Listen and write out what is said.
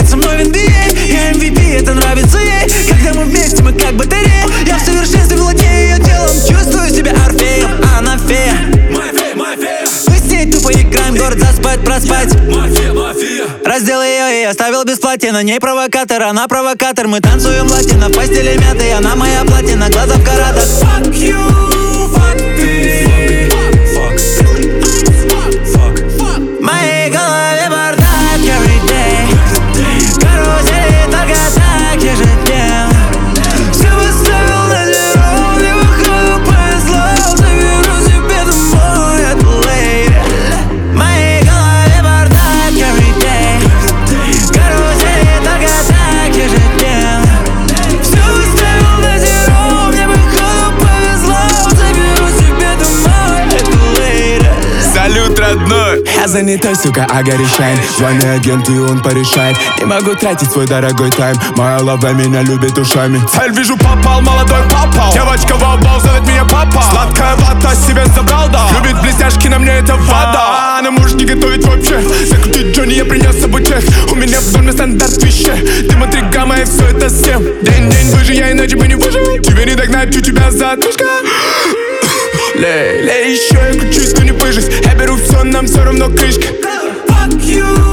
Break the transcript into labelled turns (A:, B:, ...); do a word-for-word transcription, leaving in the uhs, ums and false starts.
A: со мной в эн би эй. Я эм ви пи, это нравится ей. Когда мы вместе, мы как батарея. Я в совершенстве владею ее телом. Чувствую себя Орфеем, а она фея.
B: Моя фея, моя фея.
A: Мы с ней тупо играем, город заспать, проспать.
B: Мафия, мафия.
A: Раздел ее и оставил без платья. На ней провокатор, она провокатор. Мы танцуем латино, в постели мяты. Она моя платина, глаза в каратах. Fuck you, fuck me.
B: Fuck, fuck, fuck, fuck.
A: В моей голове бардак every day. Карусели только так ежедневно. Все выставил на зеро, мне выходу повезло. Заберу себе домой эту лейди. В моей голове бардак every day. Карусели только так ежедневно. Все выставил на зеро, мне выходу повезло. Заберу себе домой эту лейди.
C: Салют, родной! Я занятой, сука, а горячайн. Звони агенту, и он порешает. Не могу тратить свой дорогой тайм. Моя лава меня любит ушами. Цель вижу, попал, молодой попал. Девочка в обал, зовет меня папа. Сладкая вата себе забрал, да. Любит блестяшки, на мне это вода. Она может не готовить вообще. Закрутить Джонни, я принес с собой чек. У меня в доме стандарт вещей. Дым от гамма, и все это всем. День-день выжи, я иначе бы не выжил. Тебе не догнать, у тебя затышка. Лей, лей, еще я кручусь, но не пыжись. Я беру все, нам все равно крышка.
A: Fuck you.